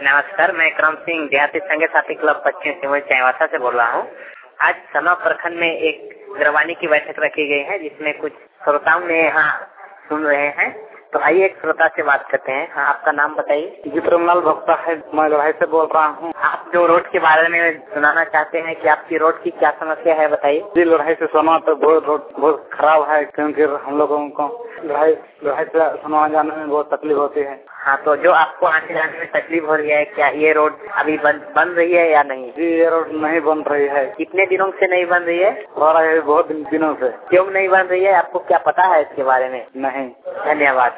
नमस्कार, मैं क्रम सिंह देहाती संघ साथी क्लब पश्चिम सिंहभूम चाईबासा से बोल रहा हूँ। आज सना प्रखंड में एक द्रवानी की बैठक रखी गई है, जिसमें कुछ श्रोताओं ने यहाँ सुन रहे हैं। तो आइए एक श्रोता से बात करते हैं। हाँ, आपका नाम बताइए। जी, प्रमलाल भक्ता है, मैं लड़ाई से बोल रहा हूँ। आप जो रोड के बारे में सुनाना चाहते हैं कि आपकी रोड की क्या समस्या है, बताइए। जी, लड़ाई से सोना तो बहुत खराब है, क्योंकि हम लोगों को लड़ाई से सोना जाने में बहुत तकलीफ होती है। हाँ, तो जो आपको आने जाने में तकलीफ हो रही है, क्या ये रोड अभी बन रही है या नहीं? जी, ये रोड नहीं बन रही है। कितने दिनों से नहीं बन रही है? हो रहा है बहुत दिनों से। क्यों नहीं बन रही है, आपको क्या पता है इसके बारे में? नहीं। धन्यवाद।